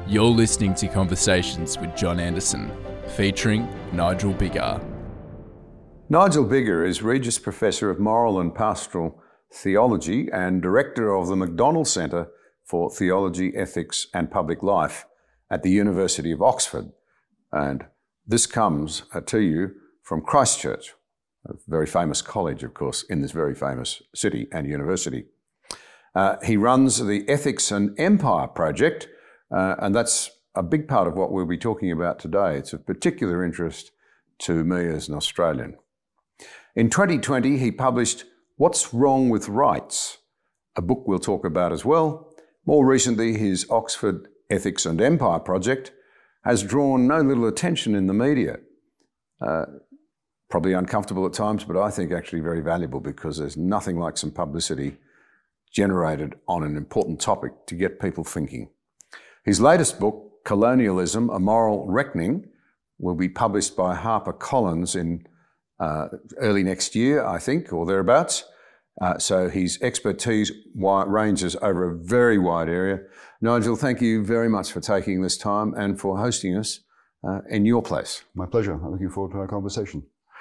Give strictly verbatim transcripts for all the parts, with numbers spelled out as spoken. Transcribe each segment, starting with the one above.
You're listening to Conversations with John Anderson, featuring Nigel Biggar. Nigel Biggar is Regius Professor of Moral and Pastoral Theology and Director of the McDonald Centre for Theology, Ethics and Public Life at the University of Oxford. And this comes to you from Christ Church, a very famous college, of course, in this very famous city and university. Uh, he runs the Ethics and Empire Project, uh, and that's a big part of what we'll be talking about today. It's of particular interest to me as an Australian. In twenty twenty, he published What's Wrong with Rights, a book we'll talk about as well. More recently, his Oxford Ethics and Empire Project has drawn no little attention in the media. Uh, probably uncomfortable at times, but I think actually very valuable, because there's nothing like some publicity generated on an important topic to get people thinking. His latest book, Colonialism, A Moral Reckoning, will be published by HarperCollins in uh, early next year, I think, or thereabouts. Uh, so his expertise ranges over a very wide area. Nigel, thank you very much for taking this time and for hosting us uh, in your place. My pleasure. I'm looking forward to our conversation.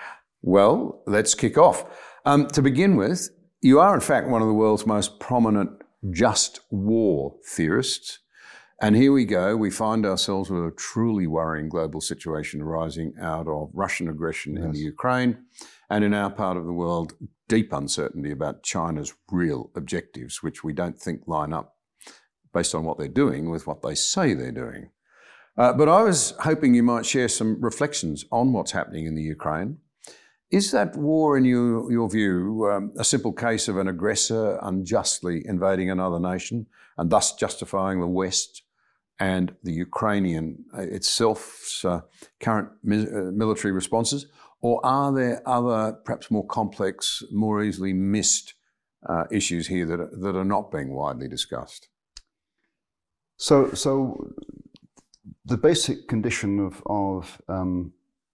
Well, let's kick off. Um, to begin with, you are in fact one of the world's most prominent just war theorists. And here we go, we find ourselves with a truly worrying global situation arising out of Russian aggression yes. in the Ukraine, and in our part of the world, deep uncertainty about China's real objectives, which we don't think line up, based on what they're doing, with what they say they're doing. Uh, but I was hoping you might share some reflections on what's happening in the Ukraine. Is that war, in your, your view, um, a simple case of an aggressor unjustly invading another nation and thus justifying the West and the Ukrainian uh, itself's uh, current mi- uh, military responses? Or are there other, perhaps more complex, more easily missed uh, issues here that are, that are not being widely discussed? So, so the basic condition of of um,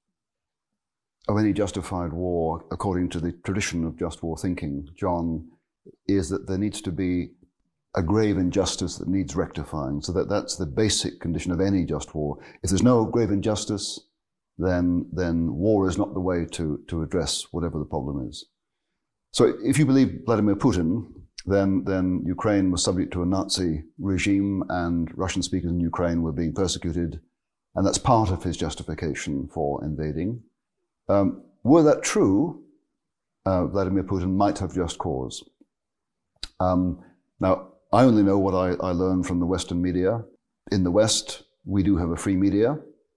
of any justified war, according to the tradition of just war thinking, John, is that there needs to be a grave injustice that needs rectifying. So that that's the basic condition of any just war. If there's no grave injustice, then then war is not the way to, to address whatever the problem is. So if you believe Vladimir Putin, then then Ukraine was subject to a Nazi regime and Russian speakers in Ukraine were being persecuted, and that's part of his justification for invading. Um, were that true, uh, Vladimir Putin might have just cause. Um, now, I only know what I, I learned from the Western media. In the West, we do have a free media,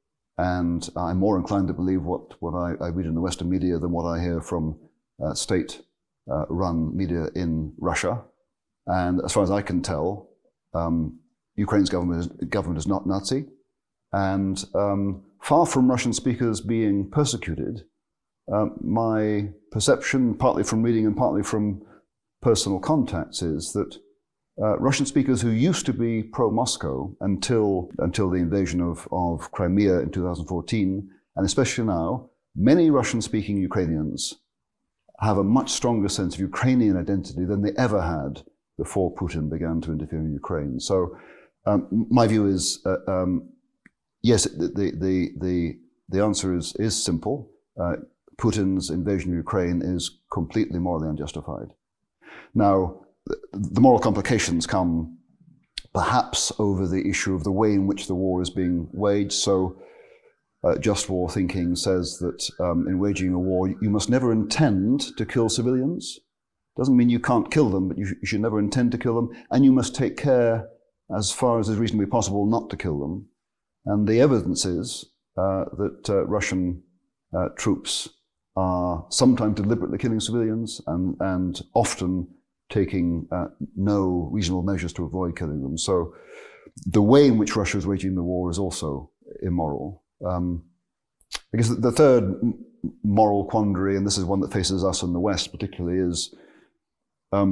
and I'm more inclined to believe what, what I, I read in the Western media than what I hear from uh, state-run uh, media in Russia. And as far as I can tell, um, Ukraine's government is, government is not Nazi. And um, far from Russian speakers being persecuted, uh, my perception, partly from reading and partly from personal contacts, is that Uh, Russian speakers who used to be pro-Moscow until until the invasion of, of Crimea in two thousand fourteen, and especially now, many Russian-speaking Ukrainians have a much stronger sense of Ukrainian identity than they ever had before Putin began to interfere in Ukraine. So um, my view is, uh, um, yes, the, the, the, the answer is, is simple. Uh, Putin's invasion of Ukraine is completely morally unjustified. Now, the moral complications come perhaps over the issue of the way in which the war is being waged. So uh, just war thinking says that um, in waging a war, you must never intend to kill civilians. Doesn't mean you can't kill them, but you, sh- you should never intend to kill them. And you must take care, as far as is reasonably possible, not to kill them. And the evidence is uh, that uh, Russian uh, troops are sometimes deliberately killing civilians and, and often taking uh, no reasonable measures to avoid killing them. So the way in which Russia is waging the war is also immoral. Um, I guess the third moral quandary, and this is one that faces us in the West particularly, is um,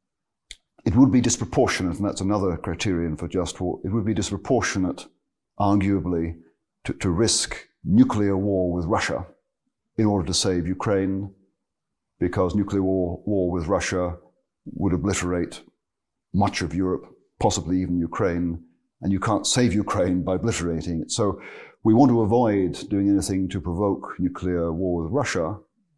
it would be disproportionate, and that's another criterion for just war, it would be disproportionate, arguably, to, to risk nuclear war with Russia in order to save Ukraine, because nuclear war, war with Russia would obliterate much of Europe, possibly even Ukraine, and you can't save Ukraine by obliterating it. So we want to avoid doing anything to provoke nuclear war with Russia.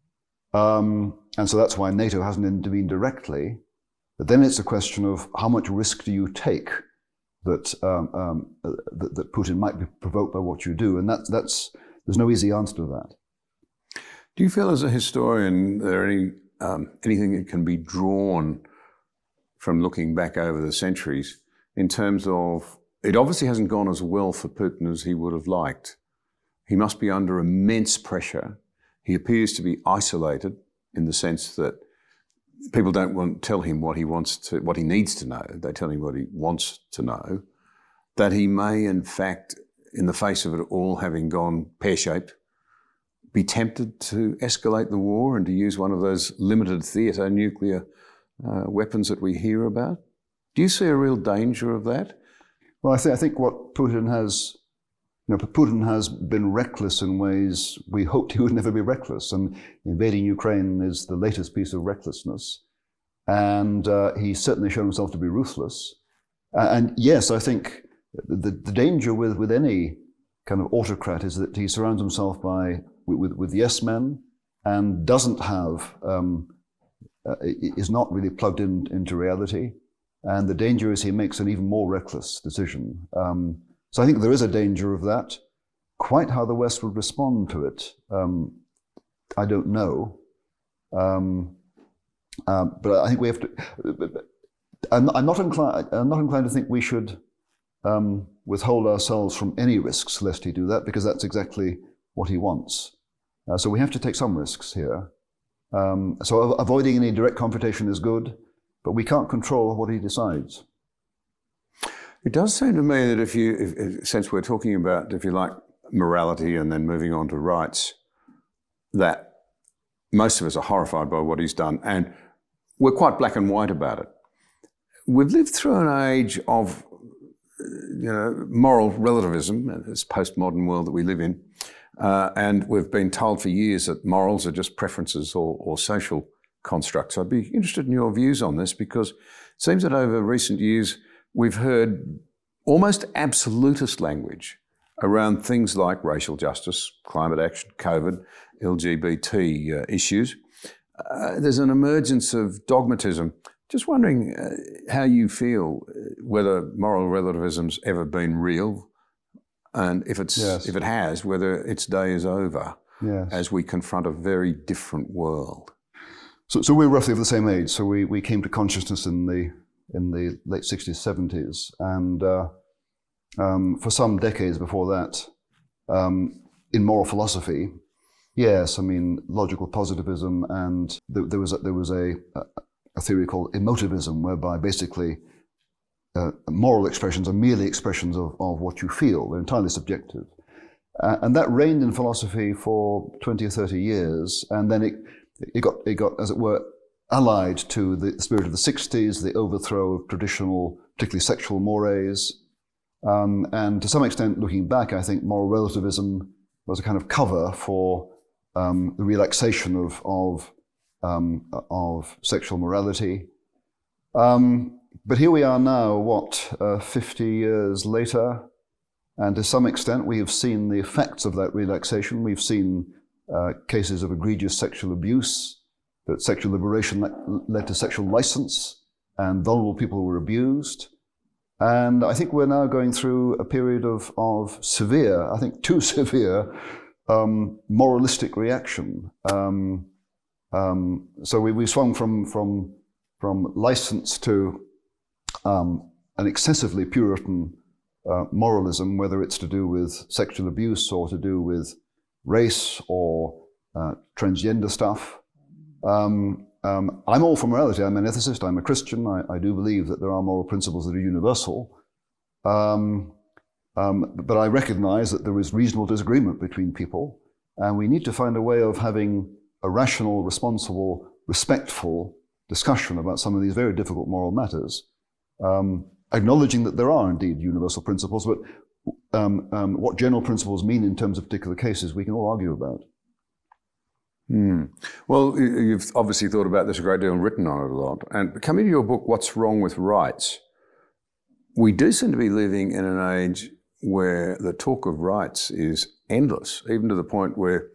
Um, and so that's why NATO hasn't intervened directly. But then it's a question of how much risk do you take that, um, um, that, that Putin might be provoked by what you do. And that, that's, there's no easy answer to that. Do you feel as a historian there any um, anything that can be drawn from looking back over the centuries in terms of, it obviously hasn't gone as well for Putin as he would have liked. He must be under immense pressure. He appears to be isolated in the sense that people don't want to tell him what he wants to, what he needs to know. They tell him what he wants to know. That he may, in fact, in the face of it all having gone pear-shaped, be tempted to escalate the war and to use one of those limited theatre nuclear uh, weapons that we hear about. Do you see a real danger of that? Well, I, th- I think what Putin has, you know, Putin has been reckless in ways we hoped he would never be reckless, and invading Ukraine is the latest piece of recklessness. And uh, he's certainly shown himself to be ruthless. Uh, and yes, I think the, the danger with, with any kind of autocrat is that he surrounds himself by with, with yes men and doesn't have, um, uh, is not really plugged in, into reality. And the danger is he makes an even more reckless decision. Um, so I think there is a danger of that. Quite how the West would respond to it, um, I don't know. Um, uh, but I think we have to. I'm, I'm not inclined. I'm not inclined to think we should um, withhold ourselves from any risks lest he do that, because that's exactly what he wants. Uh, so we have to take some risks here. Um, so avoiding any direct confrontation is good, but we can't control what he decides. It does seem to me that if you, if, if, since we're talking about, if you like, morality and then moving on to rights, that most of us are horrified by what he's done, and we're quite black and white about it. We've lived through an age of, you know, moral relativism, this postmodern world that we live in, uh, and we've been told for years that morals are just preferences or, or social constructs. I'd be interested in your views on this, because it seems that over recent years we've heard almost absolutist language around things like racial justice, climate action, COVID, L G B T uh, issues. Uh, there's an emergence of dogmatism. Just wondering uh, how you feel, whether moral relativism's ever been real, and if it's yes. if it has, whether its day is over yes. as we confront a very different world. So, so we're roughly of the same age. So we, we came to consciousness in the in the late sixties, seventies, and uh, um, for some decades before that, um, in moral philosophy, yes, I mean logical positivism, and th- there was a, there was a, a theory called emotivism, whereby basically uh, moral expressions are merely expressions of, of what you feel; they're entirely subjective, uh, and that reigned in philosophy for twenty or thirty years, and then it. It got, it got, as it were, allied to the spirit of the sixties, the overthrow of traditional, particularly sexual mores. Um, and to some extent, looking back, I think moral relativism was a kind of cover for um, the relaxation of, of, um, of sexual morality. Um, but here we are now, what, uh, fifty years later, and to some extent we have seen the effects of that relaxation. We've seen Uh, cases of egregious sexual abuse, that sexual liberation le- led to sexual license, and vulnerable people were abused. And I think we're now going through a period of, of severe, I think too severe, um, moralistic reaction. Um, um, so we, we swung from, from, from license to um, an excessively Puritan uh, moralism, whether it's to do with sexual abuse or to do with race or uh, transgender stuff. Um, um, I'm all for morality. I'm an ethicist. I'm a Christian. I, I do believe that there are moral principles that are universal. Um, um, but I recognize that there is reasonable disagreement between people, and we need to find a way of having a rational, responsible, respectful discussion about some of these very difficult moral matters, um, acknowledging that there are indeed universal principles, but Um, um, what general principles mean in terms of particular cases, we can all argue about. Mm. Well, you've obviously thought about this a great deal and written on it a lot. And coming to your book, What's Wrong with Rights, we do seem to be living in an age where the talk of rights is endless, even to the point where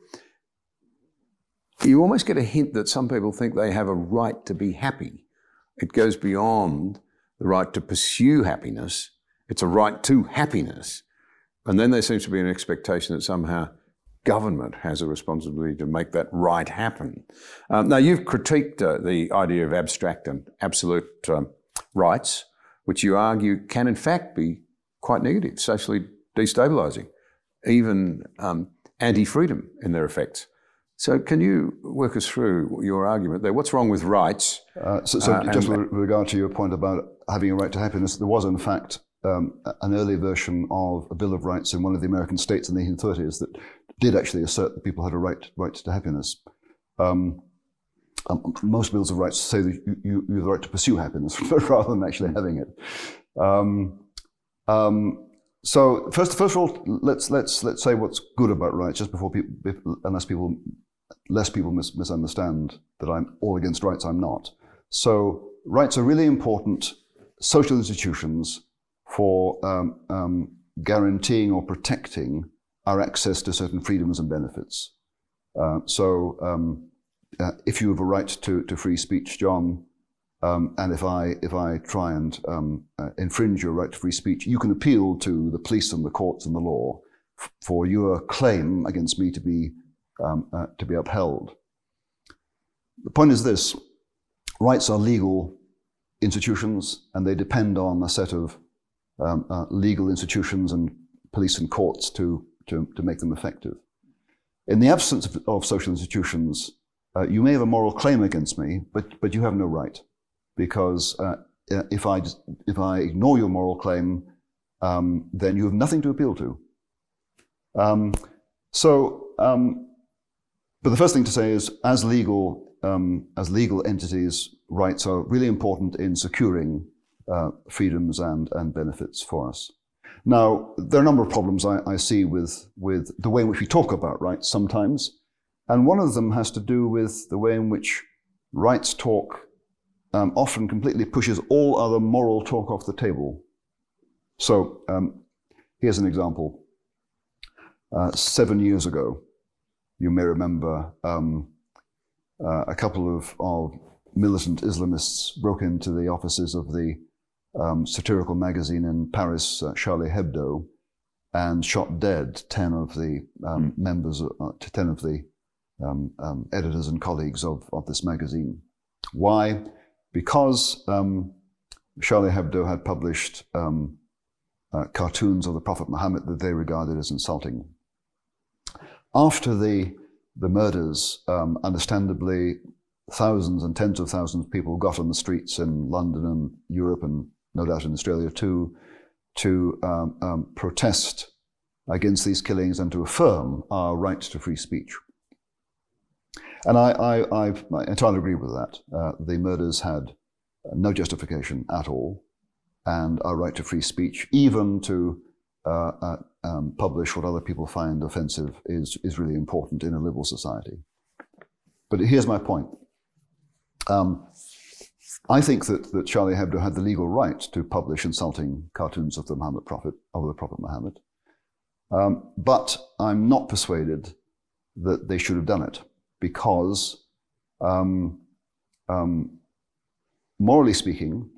you almost get a hint that some people think they have a right to be happy. It goes beyond the right to pursue happiness. It's a right to happiness. And then there seems to be an expectation that somehow government has a responsibility to make that right happen. Um, now, you've critiqued uh, the idea of abstract and absolute um, rights, which you argue can in fact be quite negative, socially destabilising, even um, anti-freedom in their effects. So can you work us through your argument there? What's wrong with rights? Uh, so so uh, just with regard to your point about having a right to happiness, there was in fact um, an early version of a Bill of Rights in one of the American states in the eighteen thirties that did actually assert that people had a right, right to happiness. Um, um, most bills of rights say that you, you, you have the right to pursue happiness rather than actually having it. Um, um, so first, first of all, let's let's let's say what's good about rights, just before people, unless people, less people mis- misunderstand that I'm all against rights. I'm not. So rights are really important social institutions for um, um, guaranteeing or protecting our access to certain freedoms and benefits. Uh, so um, uh, if you have a right to, to free speech, John, um, and if I if I try and um, uh, infringe your right to free speech, you can appeal to the police and the courts and the law f- for your claim against me to be um, uh, to be upheld. The point is this: rights are legal institutions, and they depend on a set of um, uh, legal institutions and police and courts to To, to make them effective. In the absence of, of social institutions, uh, you may have a moral claim against me, but but you have no right, because uh, if I if I ignore your moral claim, um, then you have nothing to appeal to. Um, so, um, but the first thing to say is, as legal um, as legal entities, rights are really important in securing uh, freedoms and and benefits for us. Now, there are a number of problems I, I see with, with the way in which we talk about rights sometimes, and one of them has to do with the way in which rights talk um, often completely pushes all other moral talk off the table. So, um, here's an example. Uh, seven years ago, you may remember um, uh, a couple of, of militant Islamists broke into the offices of the Um, satirical magazine in Paris, uh, Charlie Hebdo, and shot dead ten of the um, mm. members, uh, ten of the um, um, editors and colleagues of, of this magazine. Why? Because um, Charlie Hebdo had published um, uh, cartoons of the Prophet Muhammad that they regarded as insulting. After the the murders, um, understandably, thousands and tens of thousands of people got on the streets in London and Europe and no doubt in Australia too, to um, um, protest against these killings and to affirm our right to free speech. And I, I, I've, I entirely agree with that. Uh, the murders had no justification at all, and our right to free speech, even to uh, uh, um, publish what other people find offensive, is, is really important in a liberal society. But here's my point. Um, I think that, that Charlie Hebdo had the legal right to publish insulting cartoons of the Muhammad Prophet, of the Prophet Muhammad. Um, but I'm not persuaded that they should have done it, because um, um, morally speaking,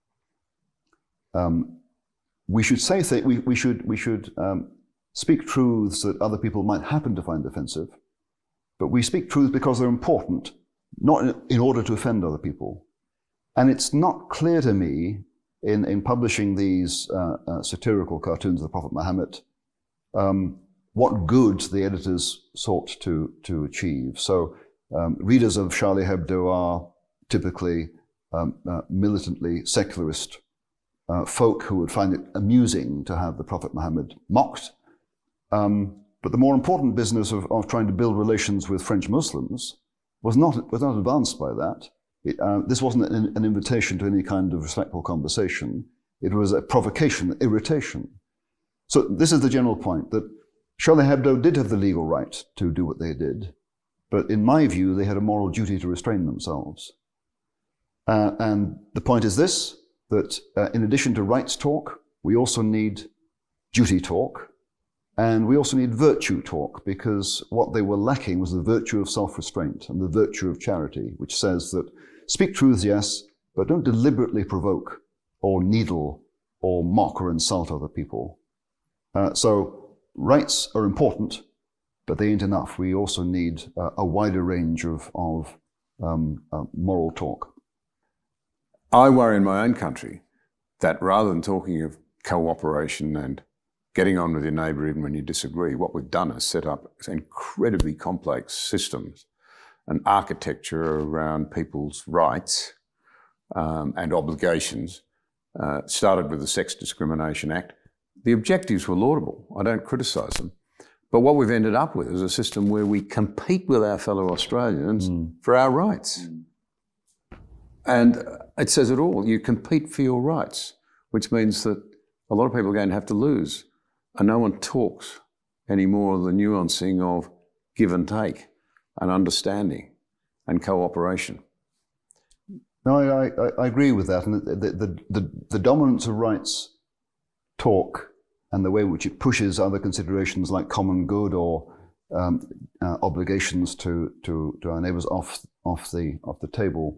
um, we should say th- we, we should we should um, speak truths that other people might happen to find offensive, but we speak truths because they're important, not in, in order to offend other people. And it's not clear to me, in, in publishing these uh, uh, satirical cartoons of the Prophet Muhammad, um, what good the editors sought to, to achieve. So um, readers of Charlie Hebdo are typically um, uh, militantly secularist uh, folk who would find it amusing to have the Prophet Muhammad mocked. Um, but the more important business of, of trying to build relations with French Muslims was not, was not advanced by that. It, uh, this wasn't an, an invitation to any kind of respectful conversation. It was a provocation, irritation. So this is the general point, that Charlie Hebdo did have the legal right to do what they did, but in my view, they had a moral duty to restrain themselves. Uh, and the point is this: that uh, in addition to rights talk, we also need duty talk, and we also need virtue talk, because what they were lacking was the virtue of self-restraint and the virtue of charity, which says that speak truths, yes, but don't deliberately provoke or needle or mock or insult other people. Uh, so rights are important, but they ain't enough. We also need uh, a wider range of, of um, uh, moral talk. I worry in my own country that rather than talking of cooperation and getting on with your neighbour even when you disagree, what we've done is set up incredibly complex systems and architecture around people's rights um, and obligations. Uh, started with the Sex Discrimination Act. The objectives were laudable. I don't criticise them. But what we've ended up with is a system where we compete with our fellow Australians mm. for our rights. Mm. And it says it all. You compete for your rights, which means that a lot of people are going to have to lose. And no one talks anymore of the nuancing of give and take and understanding and cooperation. No, I, I, I agree with that. And the, the, the, the dominance of rights talk and the way in which it pushes other considerations like common good or um, uh, obligations to, to, to our neighbours off, off, the, off the table,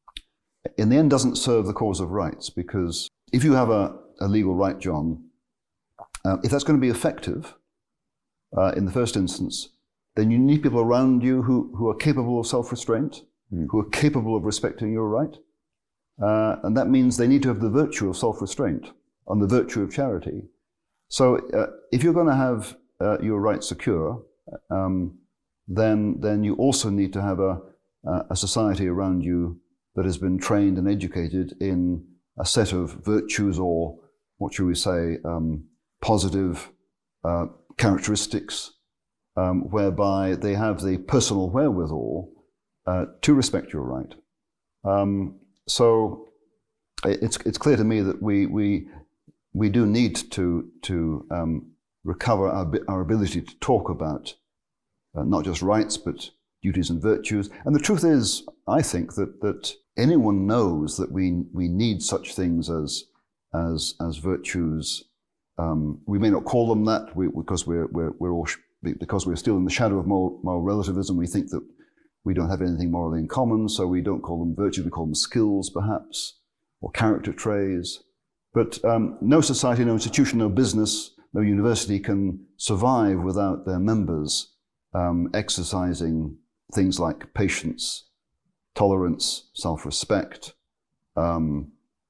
in the end doesn't serve the cause of rights. Because if you have a, a legal right, John, uh, if that's going to be effective uh, in the first instance, then you need people around you who, who are capable of self-restraint, mm. who are capable of respecting your right. Uh, and that means they need to have the virtue of self-restraint and the virtue of charity. So uh, if you're going to have uh, your rights secure, um, then, then you also need to have a, a society around you that has been trained and educated in a set of virtues, or what should we say, um, positive uh, characteristics, um, whereby they have the personal wherewithal uh, to respect your right. Um, so it's it's clear to me that we we we do need to to um, recover our our ability to talk about uh, not just rights but duties and virtues. And the truth is, I think that that anyone knows that we we need such things as as as virtues. Um, we may not call them that we, because we're we're we're all because we're still in the shadow of moral, moral relativism. We think that we don't have anything morally in common, so we don't call them virtues. We call them skills, perhaps, or character traits. But um, no society, no institution, no business, no university can survive without their members um, exercising things like patience, tolerance, self-respect, um,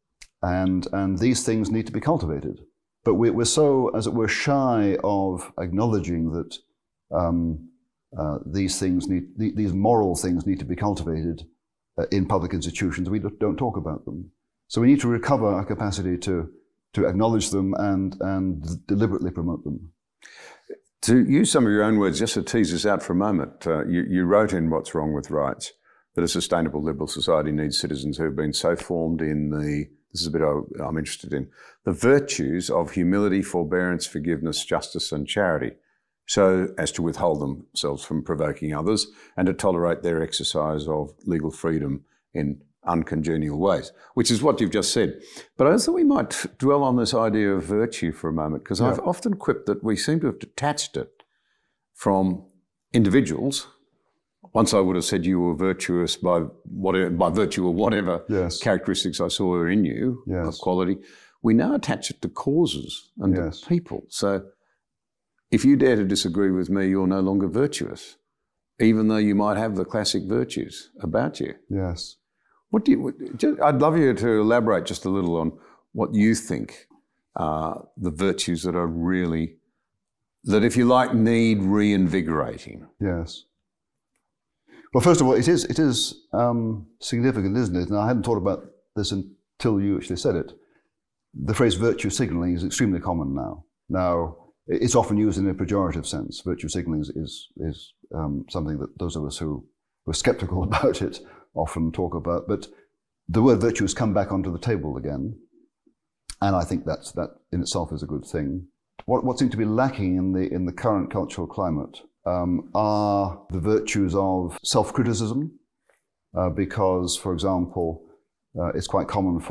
and and these things need to be cultivated. But we're, we're so, as it were, shy of acknowledging that um, uh, these things need, these moral things need to be cultivated uh, in public institutions. We don't talk about them. So we need to recover our capacity to to acknowledge them and and deliberately promote them. To use some of your own words, just to tease us out for a moment, uh, you, you wrote in What's Wrong with Rights that a sustainable liberal society needs citizens who have been so formed in the, this is a bit I'm interested in, the virtues of humility, forbearance, forgiveness, justice and charity, so as to withhold themselves from provoking others and to tolerate their exercise of legal freedom in uncongenial ways, which is what you've just said. But I thought we might dwell on this idea of virtue for a moment, because yeah. I've often quipped that we seem to have detached it from individuals. Once I would have said you were virtuous by whatever, by virtue of whatever yes. characteristics I saw in you yes. of quality. We now attach it to causes and yes. to people. So if you dare to disagree with me, you're no longer virtuous, even though you might have the classic virtues about you. Yes. What do you? I'd love you to elaborate just a little on what you think are the virtues that are really, that if you like, need reinvigorating. Yes. Well, first of all, it is it is um, significant, isn't it? And I hadn't thought about this until you actually said it. The phrase virtue signalling is extremely common now. Now, it's often used in a pejorative sense. Virtue signalling is is, is um, something that those of us who were sceptical about it often talk about, but the word virtue has come back onto the table again, and I think that's that in itself is a good thing. What what seems to be lacking in the in the current cultural climate um, are the virtues of self-criticism, uh, because, for example, uh, it's quite common for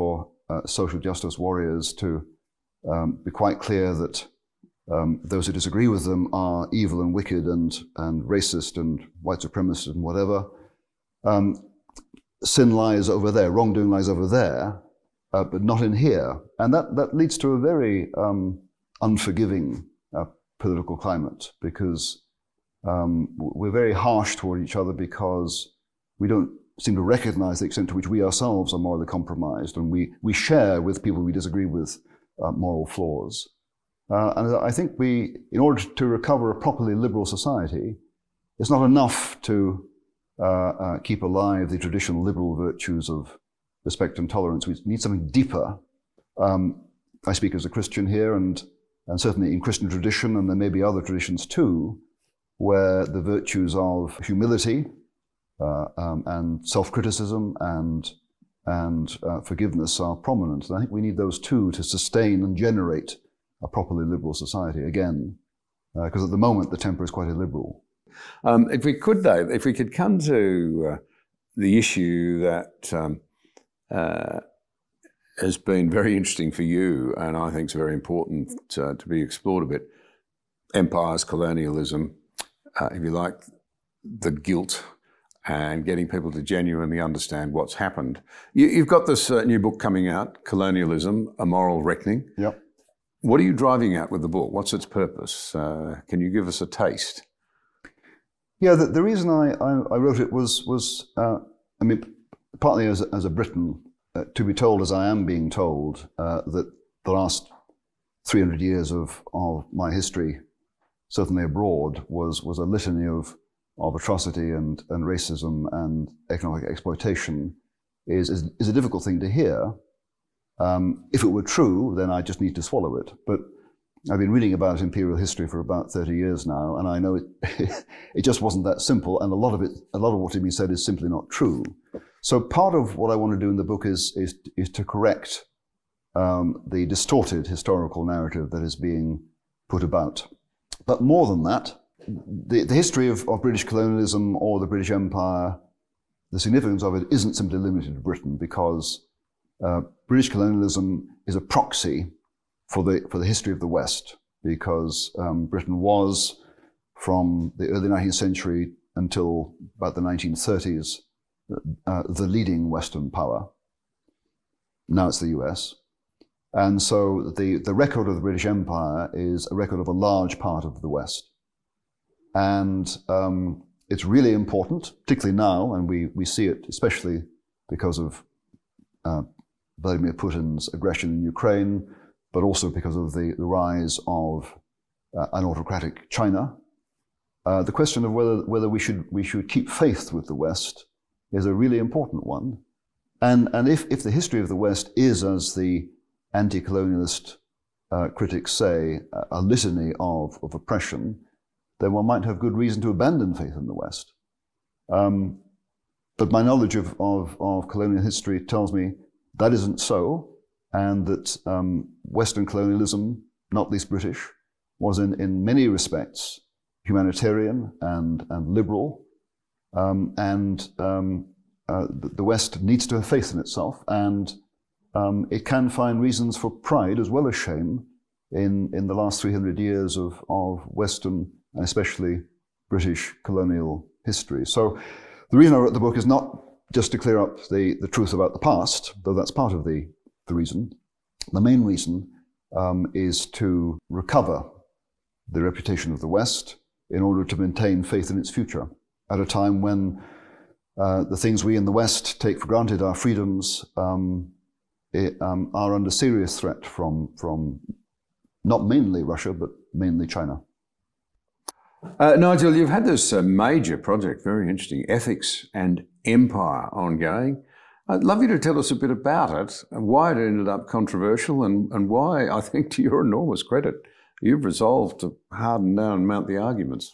uh, social justice warriors to um, be quite clear that um, those who disagree with them are evil and wicked and, and racist and white supremacist and whatever. Um, sin lies over there, wrongdoing lies over there, uh, but not in here. And that, that leads to a very um, unforgiving uh, political climate, because um, we're very harsh toward each other because we don't seem to recognize the extent to which we ourselves are morally compromised, and we, we share with people we disagree with uh, moral flaws. Uh, and I think we, in order to recover a properly liberal society, it's not enough to uh, uh, keep alive the traditional liberal virtues of respect and tolerance. We need something deeper. Um, I speak as a Christian here, and, and certainly in Christian tradition, and there may be other traditions too, where the virtues of humility, Uh, um, and self-criticism and and uh, forgiveness are prominent. And I think we need those two to sustain and generate a properly liberal society again, because uh, at the moment the temper is quite illiberal. Um, if we could, though, if we could come to uh, the issue that um, uh, has been very interesting for you, and I think is very important uh, to be explored a bit: empires, colonialism, uh, if you like, the guilt, and getting people to genuinely understand what's happened. You, you've got this uh, new book coming out, Colonialism, A Moral Reckoning. Yep. What are you driving at with the book? What's its purpose? Uh, can you give us a taste? Yeah, the, the reason I, I, I wrote it was, was uh, I mean, partly as, as a Briton, uh, to be told, as I am being told, uh, that the last three hundred years of, of my history, certainly abroad, was, was a litany of of atrocity and, and racism and economic exploitation is, is, is a difficult thing to hear. Um, if it were true, then I just need to swallow it. But I've been reading about imperial history for about thirty years now, and I know it, it just wasn't that simple, and a lot of it, a lot of what has been said is simply not true. So part of what I want to do in the book is, is, is to correct um, the distorted historical narrative that is being put about. But more than that, The, the history of, of British colonialism or the British Empire, the significance of it isn't simply limited to Britain, because uh, British colonialism is a proxy for the, for the history of the West, because um, Britain was, from the early nineteenth century until about the nineteen thirties, uh, the leading Western power. Now it's the U S. And so the, the record of the British Empire is a record of a large part of the West. And um, it's really important, particularly now, and we, we see it especially because of uh, Vladimir Putin's aggression in Ukraine, but also because of the, the rise of uh, an autocratic China. Uh, the question of whether, whether we should, we should keep faith with the West is a really important one. And, and if, if the history of the West is, as the anti-colonialist uh, critics say, a litany of, of oppression, then one might have good reason to abandon faith in the West. Um, but my knowledge of, of, of colonial history tells me that isn't so, and that um, Western colonialism, not least British, was in, in many respects humanitarian and, and liberal, um, and um, uh, the West needs to have faith in itself, and um, it can find reasons for pride as well as shame in, in the last three hundred years of, of Western and especially British colonial history. So the reason I wrote the book is not just to clear up the, the truth about the past, though that's part of the, the reason. The main reason um, is to recover the reputation of the West in order to maintain faith in its future at a time when uh, the things we in the West take for granted, our freedoms, um, it, um, are under serious threat from, from not mainly Russia, but mainly China. Uh, Nigel, you've had this uh, major project, very interesting, Ethics and Empire, ongoing. I'd love you to tell us a bit about it, and why it ended up controversial, and, and why, I think to your enormous credit, you've resolved to harden down and mount the arguments.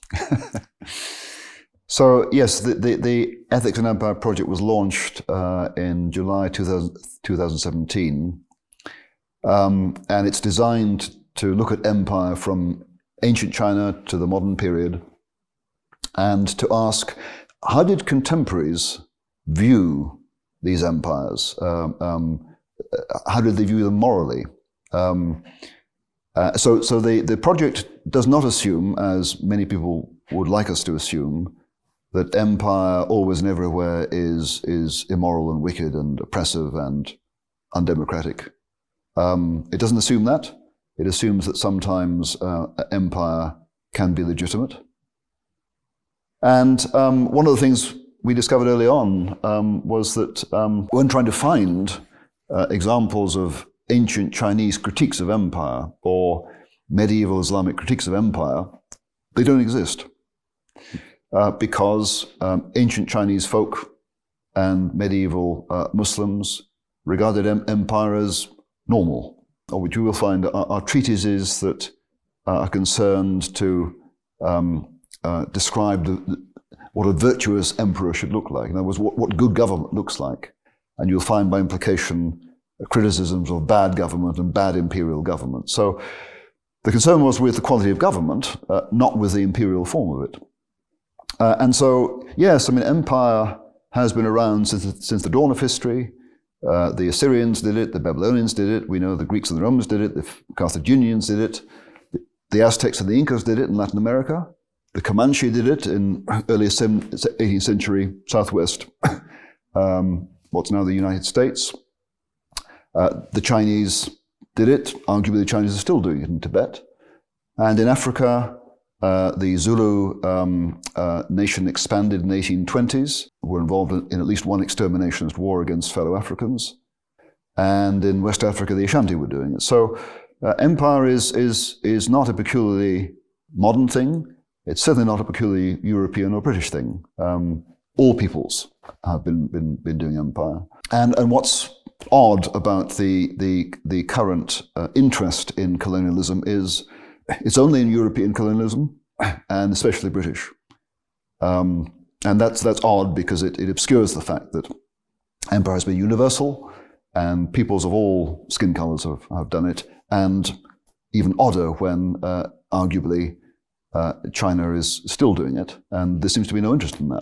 So, yes, the, the, the Ethics and Empire project was launched uh, in July two thousand, twenty seventeen, um, and it's designed to look at empire from ancient China to the modern period, and to ask, how did contemporaries view these empires? Um, um, how did they view them morally? Um, uh, so so the, the project does not assume, as many people would like us to assume, that empire always and everywhere is, is immoral and wicked and oppressive and undemocratic. Um, it doesn't assume that. It assumes that sometimes uh, empire can be legitimate. And um, one of the things we discovered early on um, was that um, when trying to find uh, examples of ancient Chinese critiques of empire or medieval Islamic critiques of empire, they don't exist. Uh, because um, ancient Chinese folk and medieval uh, Muslims regarded em- empire as normal, or which you will find are, are treatises that uh, are concerned to um, uh, describe the, the, what a virtuous emperor should look like. In other words, what, what good government looks like. And you'll find by implication uh, criticisms of bad government and bad imperial government. So the concern was with the quality of government, uh, not with the imperial form of it. Uh, and so, yes, I mean, empire has been around since the, since the dawn of history. Uh, the Assyrians did it, the Babylonians did it, we know the Greeks and the Romans did it, the Carthaginians did it, the Aztecs and the Incas did it in Latin America, the Comanche did it in early eighteenth century Southwest, um, what's now the United States. Uh, the Chinese did it, arguably the Chinese are still doing it in Tibet. And in Africa, Uh, the Zulu um, uh, nation expanded in the eighteen twenties, were involved in, in at least one exterminationist war against fellow Africans. And in West Africa, the Ashanti were doing it. So uh, empire is, is, is not a peculiarly modern thing. It's certainly not a peculiarly European or British thing. Um, all peoples have been, been, been doing empire. And, and what's odd about the, the, the current uh, interest in colonialism is it's only in European colonialism, and especially British. Um, and that's that's odd because it, it obscures the fact that empire has been universal, and peoples of all skin colors have, have done it, and even odder when uh, arguably uh, China is still doing it, and there seems to be no interest in that.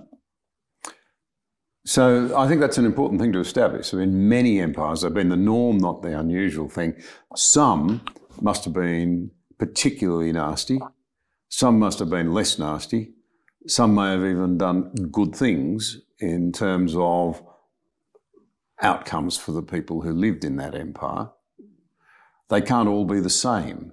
So I think that's an important thing to establish. So in many empires, they've been the norm, not the unusual thing. Some must have been particularly nasty. Some must have been less nasty. Some may have even done good things in terms of outcomes for the people who lived in that empire. They can't all be the same.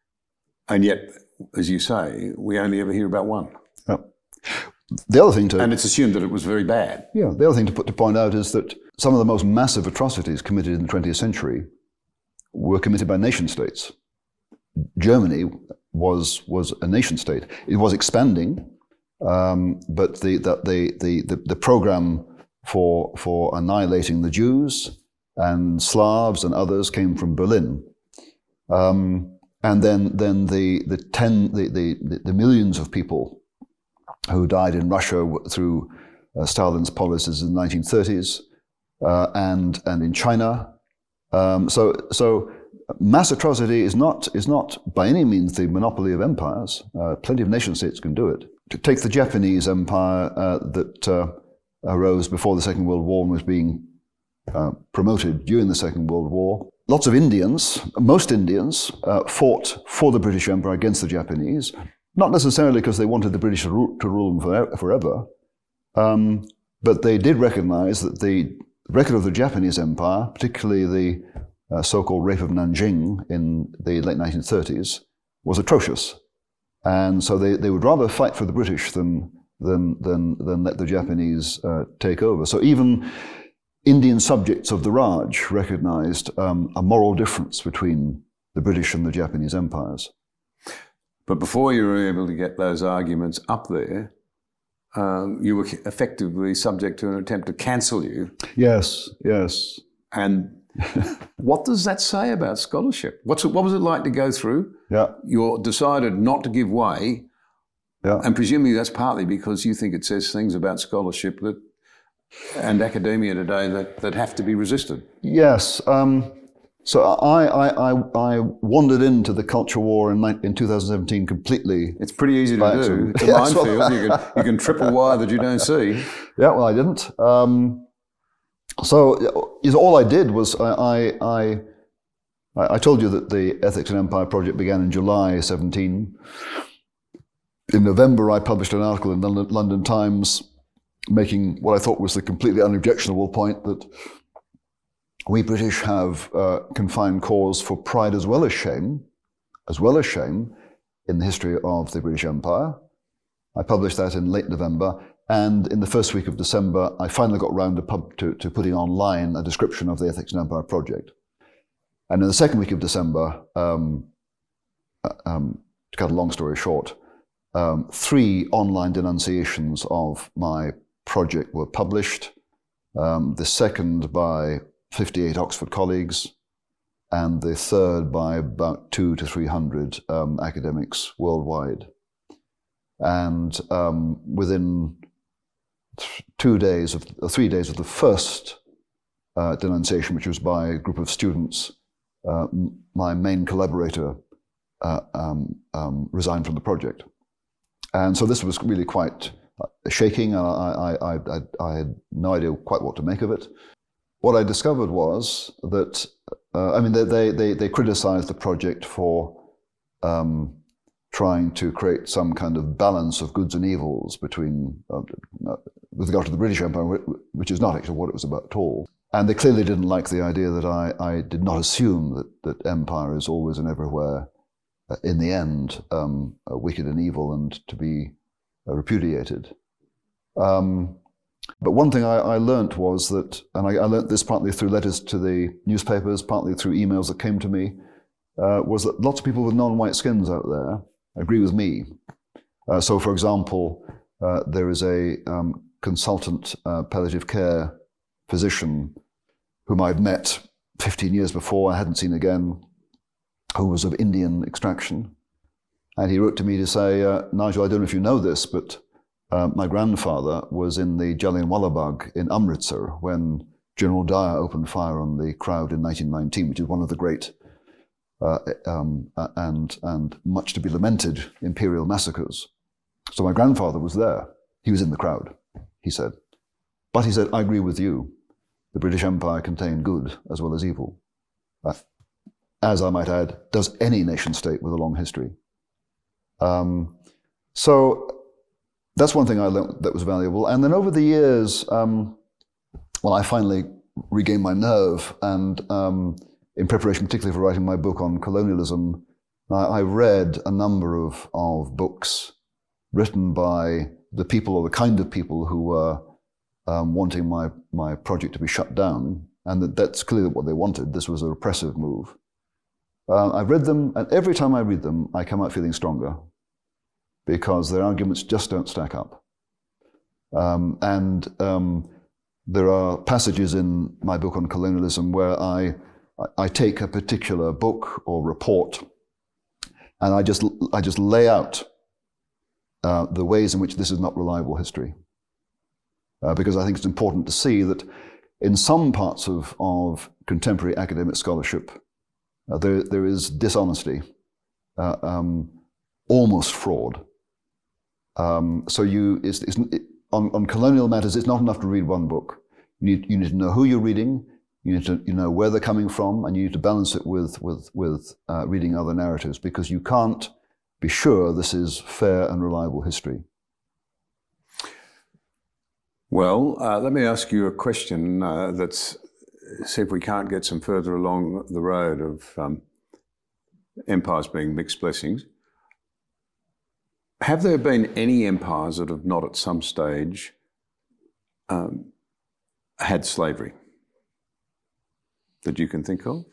And yet, as you say, we only ever hear about one. Yeah. The other thing to... And it's assumed that it was very bad. Yeah, the other thing to, put, to point out is that some of the most massive atrocities committed in the twentieth century were committed by nation states. Germany was was a nation state. It was expanding, um, but the the, the the the program for for annihilating the Jews and Slavs and others came from Berlin, um, and then then the the ten the, the the millions of people who died in Russia through uh, Stalin's policies in the nineteen thirties, uh, and and in China, um, so so. Mass atrocity is not is not by any means the monopoly of empires. Uh, plenty of nation states can do it. To take the Japanese empire uh, that uh, arose before the Second World War and was being uh, promoted during the Second World War, lots of Indians, most Indians, uh, fought for the British Empire against the Japanese, not necessarily because they wanted the British to rule, to rule them forever, um, but they did recognize that the record of the Japanese Empire, particularly the Uh, so-called Rape of Nanjing in the late nineteen thirties, was atrocious. And so they, they would rather fight for the British than than than, than let the Japanese uh, take over. So even Indian subjects of the Raj recognized um, a moral difference between the British and the Japanese empires. But before you were able to get those arguments up there, um, you were effectively subject to an attempt to cancel you. Yes, yes. And what does that say about scholarship? What's it, what was it like to go through? Yeah. You decided not to give way, yeah. And presumably that's partly because you think it says things about scholarship that and academia today that, that have to be resisted. Yes. Um, so I, I, I, I wandered into the culture war in, in two thousand seventeen completely. It's pretty easy to do. Accident. It's a Yeah, minefield. you, can, you can triple wire that you don't see. Yeah, well, I didn't. Um, so you know, all I did was I, I, I told you that the Ethics and Empire project began in July seventeen. In November, I published an article in the London Times making what I thought was the completely unobjectionable point that we British have uh, confined cause for pride as well as shame, as well as shame, in the history of the British Empire. I published that in late November, and in the first week of December, I finally got round to, pub- to, to putting online a description of the Ethics and Empire project. And in the second week of December, um, um, to cut a long story short, um, three online denunciations of my project were published, um, the second by fifty-eight Oxford colleagues, and the third by about two to three hundred um, academics worldwide. And um, within th- two days of, uh, three days of the first uh, denunciation, which was by a group of students, uh, m- my main collaborator uh, um, um, resigned from the project. And so this was really quite shaking, and I, I, I, I had no idea quite what to make of it. What I discovered was that, uh, I mean, they, they, they criticized the project for um, trying to create some kind of balance of goods and evils between, uh, with regard to the British Empire, which is not actually what it was about at all. And they clearly didn't like the idea that I, I did not assume that, that empire is always and everywhere, uh, in the end, um, uh, wicked and evil and to be uh, repudiated. Um, But one thing I, I learnt was that, and I, I learnt this partly through letters to the newspapers, partly through emails that came to me, uh, was that lots of people with non-white skins out there agree with me. Uh, so, for example, uh, there is a um, consultant uh, palliative care physician whom I'd met fifteen years before, I hadn't seen again, who was of Indian extraction. And he wrote to me to say, uh, Nigel, I don't know if you know this, but Uh, my grandfather was in the Jallianwala Bagh in Amritsar when General Dyer opened fire on the crowd in nineteen nineteen, which is one of the great uh, um, and, and much to be lamented imperial massacres. So my grandfather was there. He was in the crowd, he said. But he said, I agree with you. The British Empire contained good as well as evil. Uh, as I might add, does any nation state with a long history. Um, so that's one thing I learned that was valuable. And then over the years, um, well, I finally regained my nerve, and um, in preparation particularly for writing my book on colonialism, I, I read a number of, of books written by the people or the kind of people who were um, wanting my, my project to be shut down, and that, that's clearly what they wanted. This was a repressive move. Uh, I've read them, and every time I read them, I come out feeling stronger, because their arguments just don't stack up. Um, and um, there are passages in my book on colonialism where I, I take a particular book or report, and I just, I just lay out uh, the ways in which this is not reliable history. Uh, because I think it's important to see that in some parts of, of contemporary academic scholarship, uh, there, there is dishonesty, uh, um, almost fraud. Um, so you, it's, it's, it, on, on colonial matters, it's not enough to read one book. You need, you need to know who you're reading, you need to you know where they're coming from, and you need to balance it with, with, with uh, reading other narratives, because you can't be sure this is fair and reliable history. Well, uh, let me ask you a question uh, that's, see if we can't get some further along the road of um, empires being mixed blessings. Have there been any empires that have not at some stage um, had slavery that you can think of?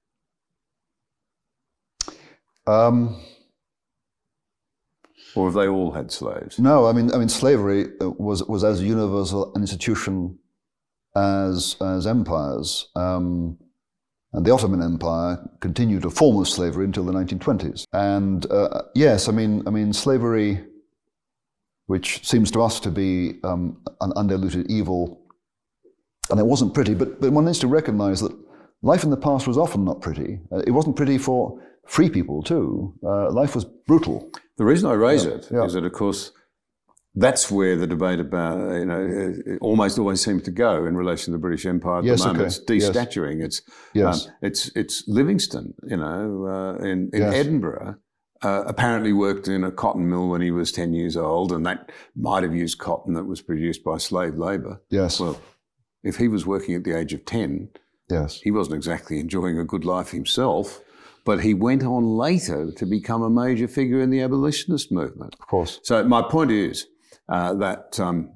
Um, or have they all had slaves? No, I mean, I mean, slavery was was as universal an institution as as empires. Um, And the Ottoman Empire continued a form of slavery until the nineteen twenties. And uh, yes, I mean, I mean, slavery, which seems to us to be um, an undiluted evil, and it wasn't pretty, but, but one needs to recognize that life in the past was often not pretty. Uh, it wasn't pretty for free people too. Uh, life was brutal. The reason I raise yeah, it yeah. is that, of course, that's where the debate about, you know, it almost always seems to go in relation to the British Empire at yes, the moment. Okay. It's destaturing. Yes. It's yes. Um, it's it's Livingstone, you know, uh, in, in yes. Edinburgh, uh, apparently worked in a cotton mill when he was ten years old, and that might have used cotton that was produced by slave labour. Yes. Well, if he was working at the age of ten, yes. he wasn't exactly enjoying a good life himself. But he went on later to become a major figure in the abolitionist movement. Of course. So my point is uh, that um,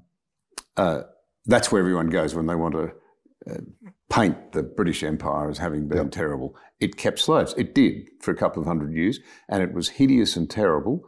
uh, that's where everyone goes when they want to uh, paint the British Empire as having been yep. terrible. It kept slaves. It did for a couple of hundred years, and it was hideous and terrible.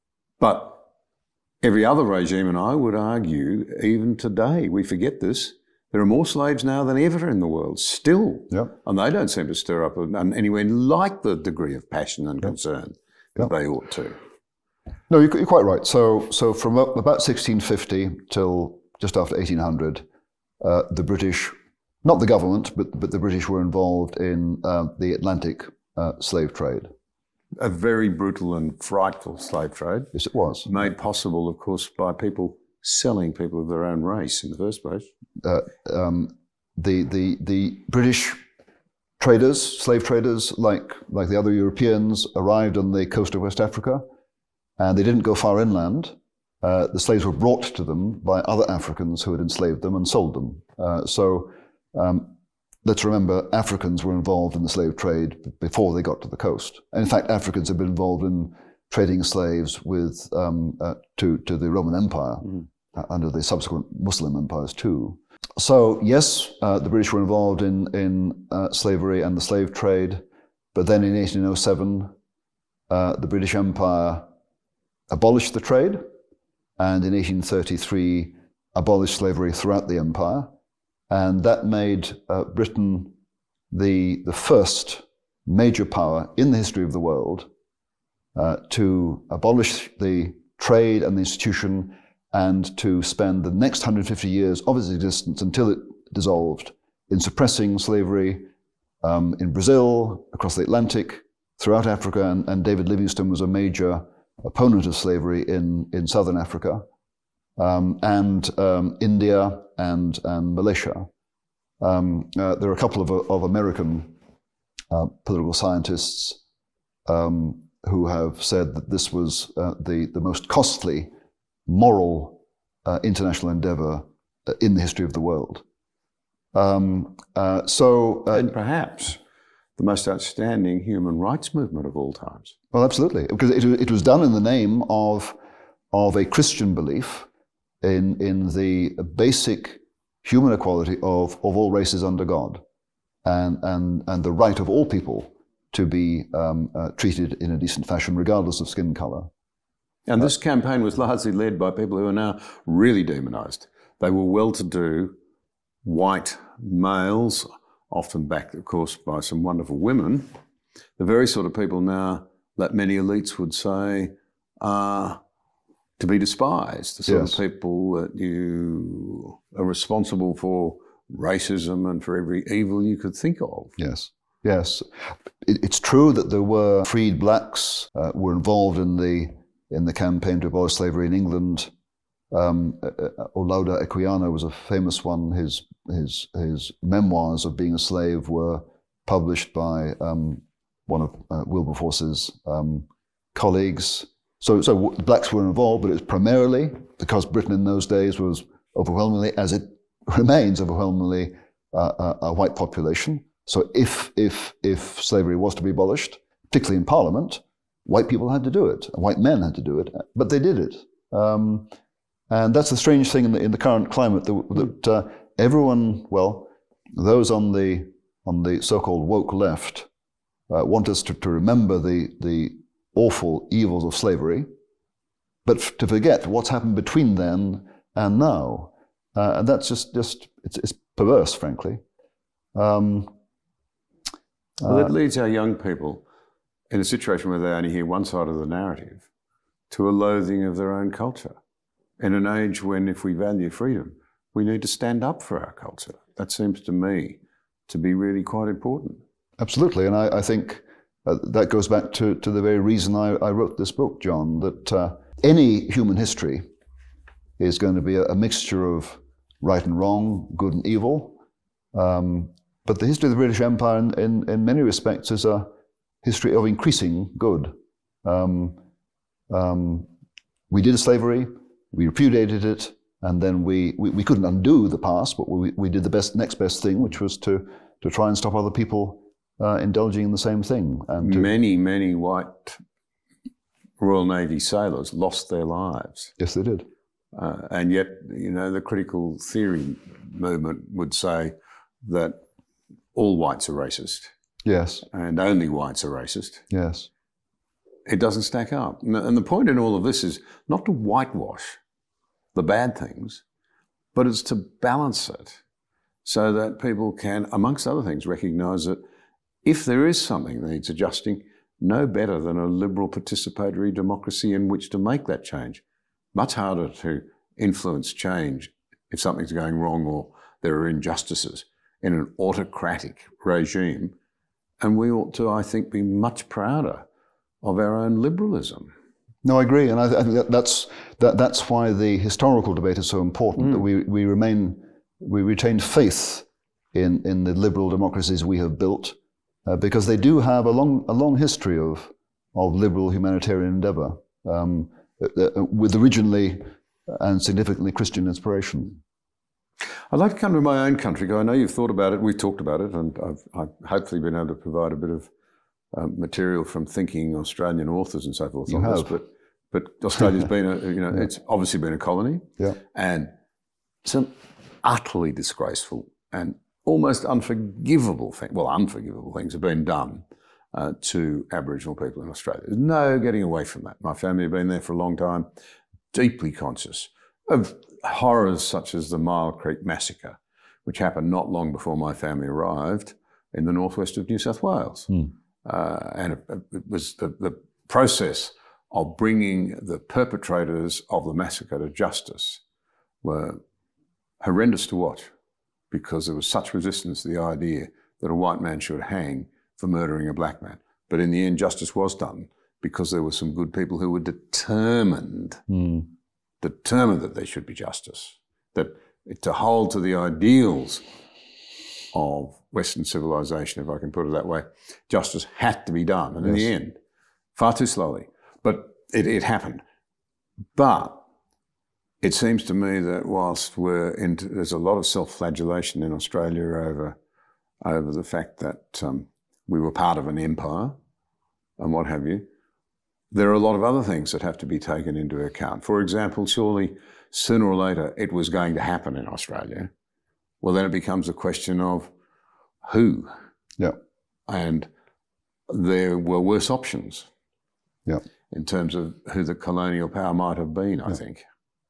But every other regime, and I would argue, even today, we forget this, there are more slaves now than ever in the world, still. Yep. And they don't seem to stir up anywhere like the degree of passion and yep. concern yep. that they ought to. No, you're quite right. So, so from about sixteen fifty till just after eighteen hundred, uh, the British, not the government, but, but the British were involved in uh, the Atlantic uh, slave trade. A very brutal and frightful slave trade. Yes, it was. Made possible, of course, by people selling people of their own race in the first place. Uh, um, the, the, the British traders, slave traders, like, like the other Europeans, arrived on the coast of West Africa, and they didn't go far inland. Uh, the slaves were brought to them by other Africans who had enslaved them and sold them. Uh, so um, let's remember, Africans were involved in the slave trade before they got to the coast. And in fact, Africans had been involved in trading slaves with um, uh, to, to the Roman Empire, mm. uh, under the subsequent Muslim empires too. So yes, uh, the British were involved in, in uh, slavery and the slave trade, but then in eighteen oh seven, uh, the British Empire abolished the trade, and in eighteen thirty-three abolished slavery throughout the empire, and that made uh, Britain the, the first major power in the history of the world uh, to abolish the trade and the institution, and to spend the next one hundred fifty years of its existence until it dissolved in suppressing slavery um, in Brazil, across the Atlantic, throughout Africa, and, and David Livingstone was a major opponent of slavery in, in southern Africa, um, and um, India and, and Malaysia. Um, uh, there are a couple of, of American uh, political scientists um, who have said that this was uh, the, the most costly moral uh, international endeavor uh, in the history of the world. Um, uh, so, uh, and perhaps the most outstanding human rights movement of all times. Well, absolutely, because it, it was done in the name of of a Christian belief in in the basic human equality of, of all races under God, and and and the right of all people to be um, uh, treated in a decent fashion, regardless of skin color. And this campaign was largely led by people who are now really demonized. They were well-to-do white males, often backed, of course, by some wonderful women. The very sort of people now that many elites would say are to be despised, the sort yes. of people that you are responsible for racism and for every evil you could think of. Yes. Yes. It, it's true that there were freed blacks uh, were involved in the in the campaign to abolish slavery in England. Um, uh, Olaudah Equiano was a famous one. His his his memoirs of being a slave were published by um, one of uh, Wilberforce's um, colleagues. So so blacks were involved, but it was primarily because Britain in those days was overwhelmingly, as it remains, overwhelmingly uh, a, a white population. So if if if slavery was to be abolished, particularly in Parliament, white people had to do it. White men had to do it, but they did it. Um, and that's the strange thing in the in the current climate that, that uh, everyone, well, those on the on the so-called woke left uh, want us to, to remember the the awful evils of slavery, but f- to forget what's happened between then and now. Uh, and that's just just it's, it's perverse, frankly. Um, Well, it leads our young people in a situation where they only hear one side of the narrative to a loathing of their own culture. In an age when, if we value freedom, we need to stand up for our culture. That seems to me to be really quite important. Absolutely, and I, I think uh, that goes back to, to the very reason I, I wrote this book, John, that uh, any human history is going to be a, a mixture of right and wrong, good and evil. Um, but the history of the British Empire, in, in, in many respects, is a history of increasing good. Um, um, we did slavery, we repudiated it, and then we, we, we couldn't undo the past, but we, we did the best next best thing, which was to, to try and stop other people uh, indulging in the same thing. And to, many, many white Royal Navy sailors lost their lives. Yes, they did. Uh, and yet, you know, the critical theory movement would say that all whites are racist. Yes. And only whites are racist. Yes. It doesn't stack up. And the point in all of this is not to whitewash the bad things, but it's to balance it so that people can, amongst other things, recognise that if there is something that needs adjusting, no better than a liberal participatory democracy in which to make that change. Much harder to influence change if something's going wrong or there are injustices in an autocratic regime. And we ought to, I think, be much prouder of our own liberalism. No, I agree, and I, I think that that's that, that's why the historical debate is so important. Mm. That we we remain we retain faith in in the liberal democracies we have built, uh, because they do have a long a long history of of liberal humanitarian endeavour, um, uh, with originally and significantly Christian inspiration. I'd like to come to my own country, because I know you've thought about it. We've talked about it, and I've, I've hopefully been able to provide a bit of um, material from thinking Australian authors and so forth. You on have. This, but but Australia's been a you know yeah. it's obviously been a colony, yeah. and some utterly disgraceful and almost unforgivable things. Well, unforgivable things have been done uh, to Aboriginal people in Australia. There's no getting away from that. My family have been there for a long time, deeply conscious of horrors such as the Mile Creek Massacre, which happened not long before my family arrived in the northwest of New South Wales. Mm. Uh, and it, it was the, the process of bringing the perpetrators of the massacre to justice were horrendous to watch, because there was such resistance to the idea that a white man should hang for murdering a black man. But in the end, justice was done because there were some good people who were determined mm. determined that there should be justice, that to hold to the ideals of Western civilization, if I can put it that way, justice had to be done. And yes. in the end, far too slowly, but it, it happened. But it seems to me that whilst we're into, there's a lot of self-flagellation in Australia over, over the fact that um, we were part of an empire and what have you, there are a lot of other things that have to be taken into account. For example, surely sooner or later it was going to happen in Australia. Well, then it becomes a question of who. Yeah. And there were worse options. Yeah. In terms of who the colonial power might have been, I yeah. think.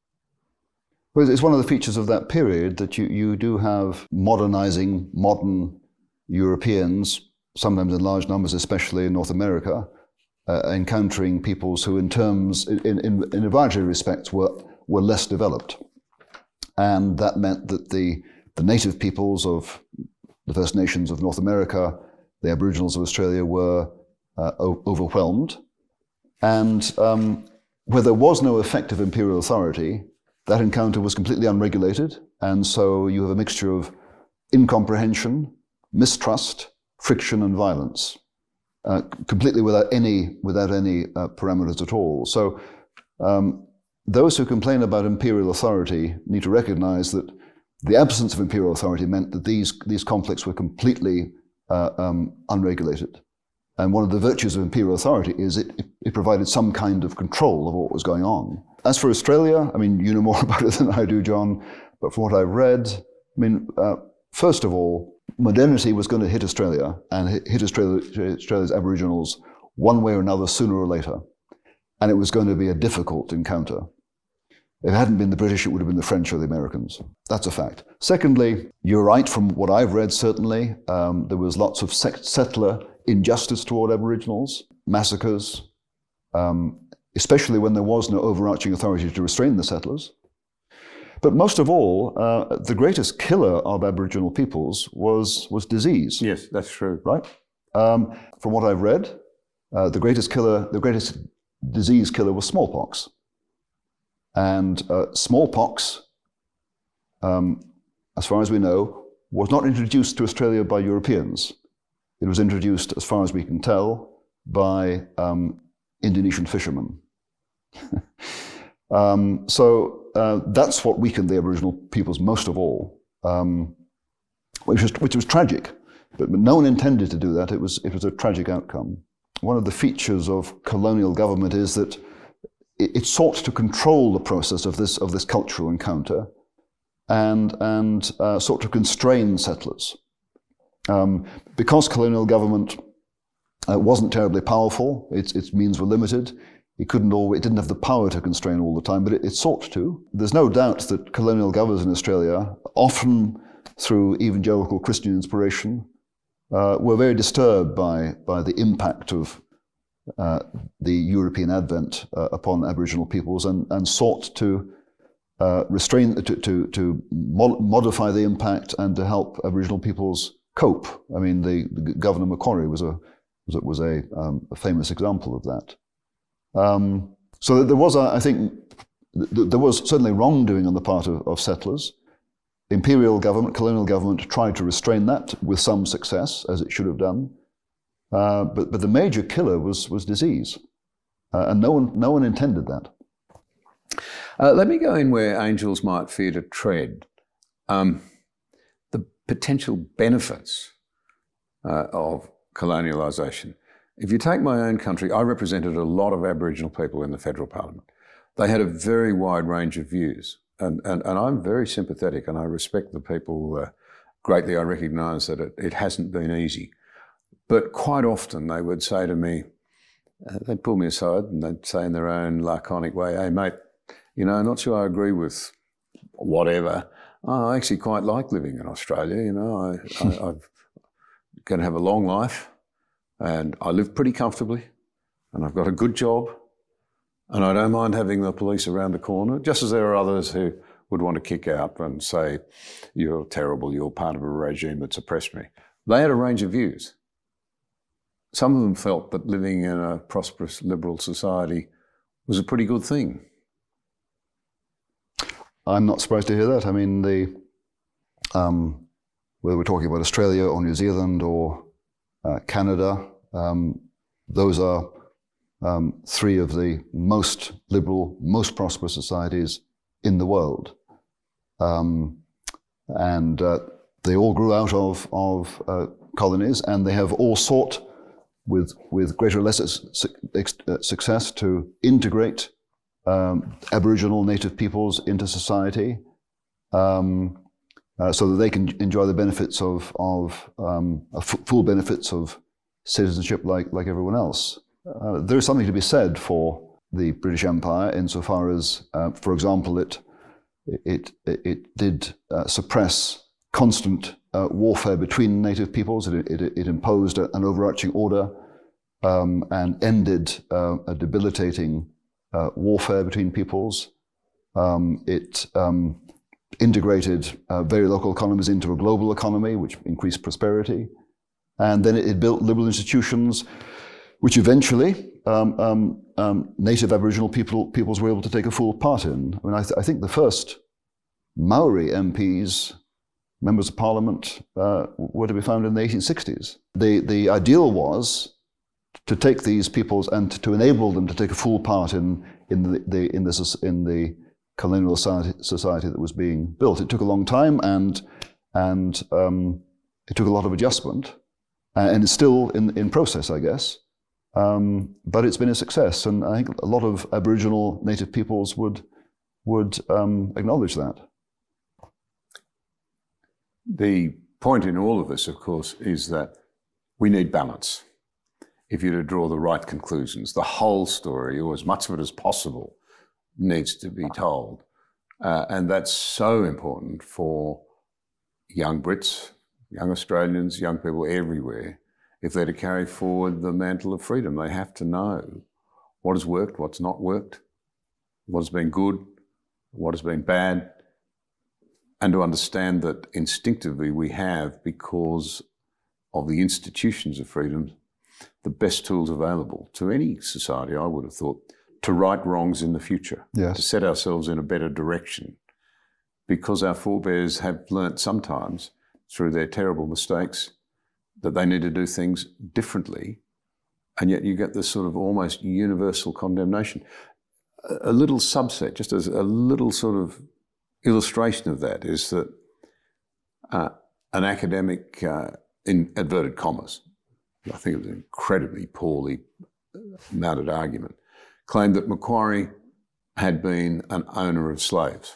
Well, it's one of the features of that period that you, you do have modernising, modern Europeans, sometimes in large numbers, especially in North America, Uh, encountering peoples who, in terms, in, in, in a variety of respects, were were less developed, and that meant that the the native peoples of the First Nations of North America, the Aboriginals of Australia, were uh, o- overwhelmed, and um, where there was no effective imperial authority, that encounter was completely unregulated, and so you have a mixture of incomprehension, mistrust, friction, and violence. Uh, completely without any without any uh, parameters at all. So um, those who complain about imperial authority need to recognize that the absence of imperial authority meant that these these conflicts were completely uh, um, unregulated. And one of the virtues of imperial authority is it, it, it provided some kind of control of what was going on. As for Australia, I mean, you know more about it than I do, John, but from what I've read, I mean, uh, first of all, modernity was going to hit Australia and hit Australia, Australia's Aboriginals one way or another, sooner or later. And it was going to be a difficult encounter. If it hadn't been the British, it would have been the French or the Americans. That's a fact. Secondly, you're right, from what I've read, certainly, um, there was lots of settler injustice toward Aboriginals, massacres, um, especially when there was no overarching authority to restrain the settlers. But most of all, uh, the greatest killer of Aboriginal peoples was, was disease. Yes, that's true. Right? Um, from what I've read, uh, the greatest killer, the greatest disease killer was smallpox. And uh, smallpox, um, as far as we know, was not introduced to Australia by Europeans. It was introduced, as far as we can tell, by um, Indonesian fishermen. um, so uh, that's what weakened the Aboriginal peoples most of all, um, which was, which was tragic. But, but no one intended to do that. It was, it was a tragic outcome. One of the features of colonial government is that it, it sought to control the process of this, of this cultural encounter and, and uh, sought to constrain settlers. Um, because colonial government uh, wasn't terribly powerful, its, its means were limited, it, couldn't always, it didn't have the power to constrain all the time, but it, it sought to. There's no doubt that colonial governors in Australia, often through evangelical Christian inspiration, uh, were very disturbed by, by the impact of uh, the European advent uh, upon Aboriginal peoples and, and sought to uh, restrain, to, to, to mod- modify the impact and to help Aboriginal peoples cope. I mean, the, the Governor Macquarie was a was a, was a, um, a famous example of that. Um, so there was, a, I think, th- there was certainly wrongdoing on the part of, of settlers. Imperial government, colonial government tried to restrain that with some success, as it should have done. Uh, but but the major killer was was disease, uh, and no one no one intended that. Uh, let me go in where angels might fear to tread. Um, the potential benefits uh, of colonialisation. If you take my own country, I represented a lot of Aboriginal people in the federal parliament. They had a very wide range of views, and, and, and I'm very sympathetic and I respect the people uh, greatly. I recognise that it, it hasn't been easy. But quite often they would say to me, uh, they'd pull me aside and they'd say in their own laconic way, "Hey mate, you know, I'm not sure I agree with whatever. Oh, I actually quite like living in Australia, you know, I, I, I'm going to have a long life and I live pretty comfortably and I've got a good job and I don't mind having the police around the corner," just as there are others who would want to kick out and say, "You're terrible, you're part of a regime that's oppressed me." They had a range of views. Some of them felt that living in a prosperous liberal society was a pretty good thing. I'm not surprised to hear that. I mean, the um, whether we're talking about Australia or New Zealand or uh, Canada, um, those are um, three of the most liberal, most prosperous societies in the world. Um, and uh, they all grew out of, of uh, colonies, and they have all sought, with, with greater or less su- uh, success, to integrate um, Aboriginal native peoples into society, um, uh, so that they can enjoy the benefits of, of um, f- full benefits of citizenship like, like everyone else. Uh, there is something to be said for the British Empire insofar as, uh, for example, it it it, it did uh, suppress constant uh, warfare between native peoples. It, it, it imposed a, an overarching order um, and ended uh, a debilitating uh, warfare between peoples. Um, it um, integrated uh, very local economies into a global economy, which increased prosperity. And then it, it built liberal institutions, which eventually um, um, um, native Aboriginal people, peoples were able to take a full part in. I mean, I, th- I think the first Maori M Ps, members of parliament, uh, were to be found in the eighteen sixties. The, the ideal was to take these peoples and to enable them to take a full part in, in, the, the, in, this, in the colonial society, society that was being built. It took a long time, and, and um, it took a lot of adjustment, and it's still in, in process, I guess. Um, but it's been a success, and I think a lot of Aboriginal native peoples would would um, acknowledge that. The point in all of this, of course, is that we need balance if you're to draw the right conclusions. The whole story, or as much of it as possible, needs to be told. Uh, and that's so important for young Brits, young Australians, young people everywhere. If they're to carry forward the mantle of freedom, they have to know what has worked, what's not worked, what has been good, what has been bad, and to understand that instinctively we have, because of the institutions of freedom, the best tools available to any society, I would have thought, to right wrongs in the future, Yes. to set ourselves in a better direction, because our forebears have learnt sometimes through their terrible mistakes that they need to do things differently, and yet you get this sort of almost universal condemnation. A, a little subset, just as a little sort of illustration of that, is that uh, an academic, uh, in inverted commas, I think it was an incredibly poorly mounted argument, claimed that Macquarie had been an owner of slaves.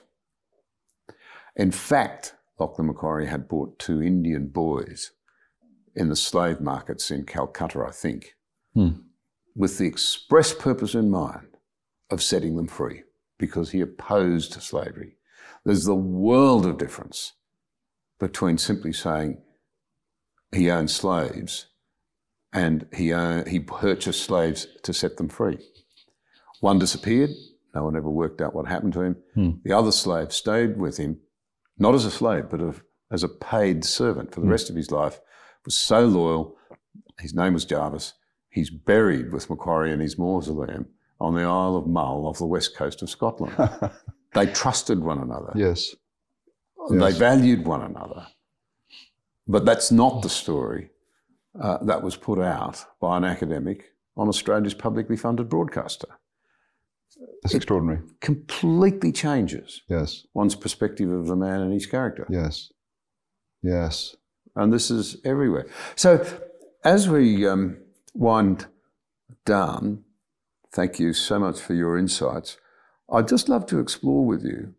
In fact, Lachlan Macquarie had bought two Indian boys in the slave markets in Calcutta, I think, hmm. with the express purpose in mind of setting them free, because he opposed slavery. There's the world of difference between simply saying he owned slaves and he, owned, he purchased slaves to set them free. One disappeared. No one ever worked out what happened to him. Hmm. The other slave stayed with him, not as a slave, but of, as a paid servant for the hmm. rest of his life, was so loyal. His name was Jarvis. He's buried with Macquarie in his mausoleum on the Isle of Mull off the west coast of Scotland. They trusted one another. Yes. They yes. valued one another. But that's not the story uh, that was put out by an academic on Australia's publicly funded broadcaster. That's it extraordinary. Completely changes yes. one's perspective of the man and his character. Yes. Yes. And this is everywhere. So as we um, wind down, thank you so much for your insights. I'd just love to explore with you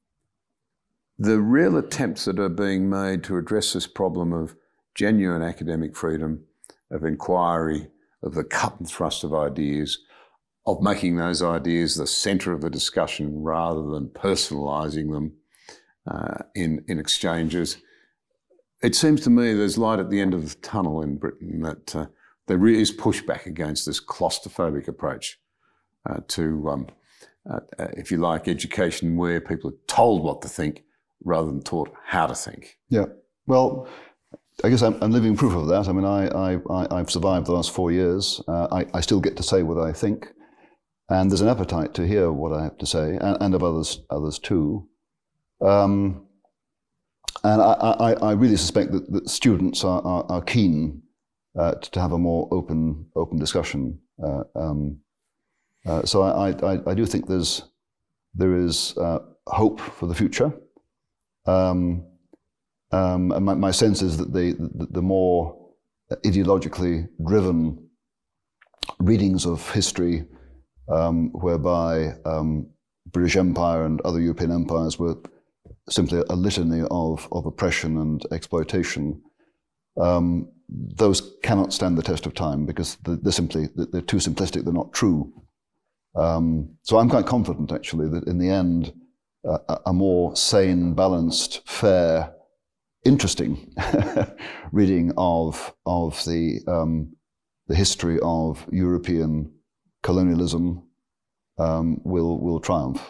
the real attempts that are being made to address this problem of genuine academic freedom, of inquiry, of the cut and thrust of ideas, of making those ideas the centre of the discussion rather than personalising them uh, in, in exchanges. It seems to me there's light at the end of the tunnel in Britain, that uh, there is pushback against this claustrophobic approach uh, to, um, uh, uh, if you like, education where people are told what to think rather than taught how to think. Yeah. Well, I guess I'm, I'm living proof of that. I mean, I, I, I, I've survived the last four years. Uh, I, I still get to say what I think. And there's an appetite to hear what I have to say, and, and of others others too. Um, and I, I, I really suspect that, that students are, are, are keen uh, to have a more open open discussion. Uh, um, uh, so I, I, I do think there's there is uh, hope for the future. Um, um, and my, my sense is that the, the, the more ideologically driven readings of history, Um, whereby um, British Empire and other European empires were simply a litany of, of oppression and exploitation, um, those cannot stand the test of time because they're simply they're too simplistic. They're not true. Um, so I'm quite confident, actually, that in the end, uh, a more sane, balanced, fair, interesting reading of of the um, the history of European colonialism um, will will triumph.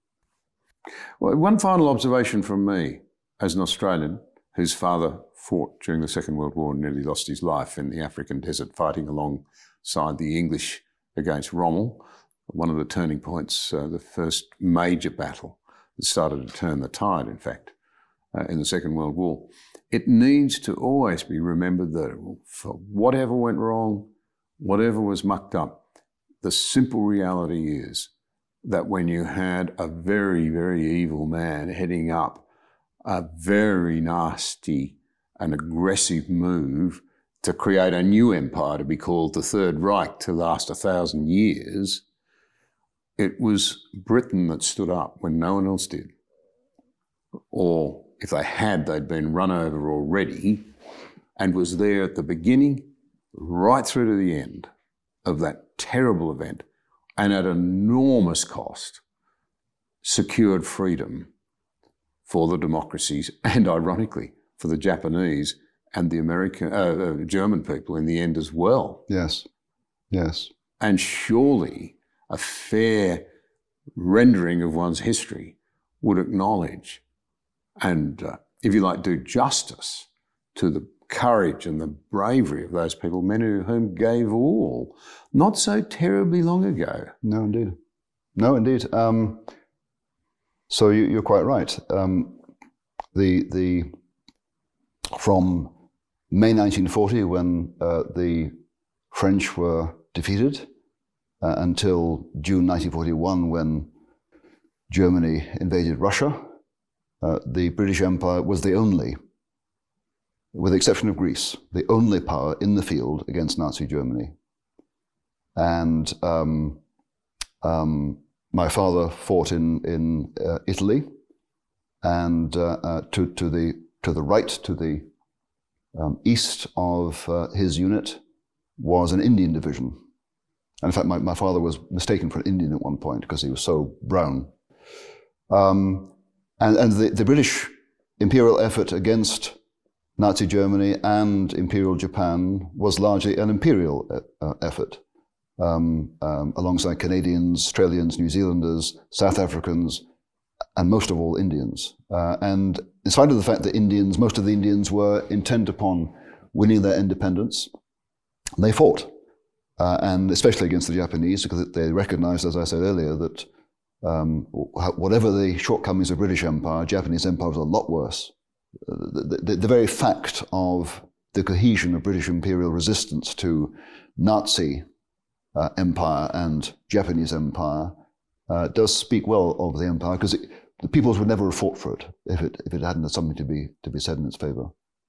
Well, one final observation from me, as an Australian whose father fought during the Second World War and nearly lost his life in the African desert fighting alongside the English against Rommel, one of the turning points, uh, the first major battle that started to turn the tide, in fact, uh, in the Second World War. It needs to always be remembered that for whatever went wrong, whatever was mucked up, the simple reality is that when you had a very, very evil man heading up a very nasty and aggressive move to create a new empire to be called the Third Reich to last a thousand years, it was Britain that stood up when no one else did. Or if they had, they'd been run over already, and was there at the beginning right through to the end of that terrible event, and at enormous cost, secured freedom for the democracies and, ironically, for the Japanese and the American, uh, uh, German people in the end as well. Yes, yes. And surely a fair rendering of one's history would acknowledge and, uh, if you like, do justice to the courage and the bravery of those people, many of whom gave all, not so terribly long ago. No, indeed. No, indeed. Um, so you, you're quite right. Um, the the from May nineteen forty, when uh, the French were defeated, uh, until June nineteen forty-one, when Germany invaded Russia, uh, the British Empire was the only, with the exception of Greece, the only power in the field against Nazi Germany. And um, um, my father fought in in uh, Italy, and uh, uh, to to the to the right, to the um, east of uh, his unit, was an Indian division. And in fact, my, my father was mistaken for an Indian at one point because he was so brown. Um, and and the, the British imperial effort against Nazi Germany and Imperial Japan was largely an imperial uh, effort. Um, um, alongside Canadians, Australians, New Zealanders, South Africans, and most of all Indians. Uh, and in spite of the fact that Indians, most of the Indians were intent upon winning their independence, they fought, uh, and especially against the Japanese, because they recognized, as I said earlier, that um, whatever the shortcomings of British Empire, Japanese Empire was a lot worse. The, the, the very fact of the cohesion of British imperial resistance to Nazi Uh, empire and Japanese empire uh, does speak well of the empire, because the peoples would never have fought for it if it if it hadn't had something to be to be said in its favor.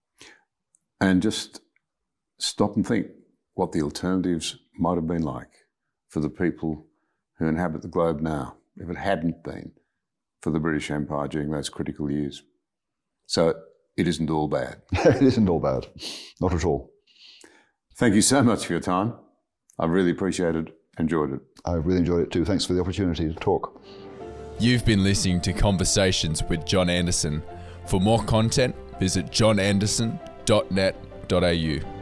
And just stop and think what the alternatives might have been like for the people who inhabit the globe now if it hadn't been for the British Empire during those critical years. So it isn't all bad. It isn't all bad, not at all. Thank you so much for your time. I really appreciated it, enjoyed it. I really enjoyed it too. Thanks for the opportunity to talk. You've been listening to Conversations with John Anderson. For more content, visit john anderson dot net dot a u.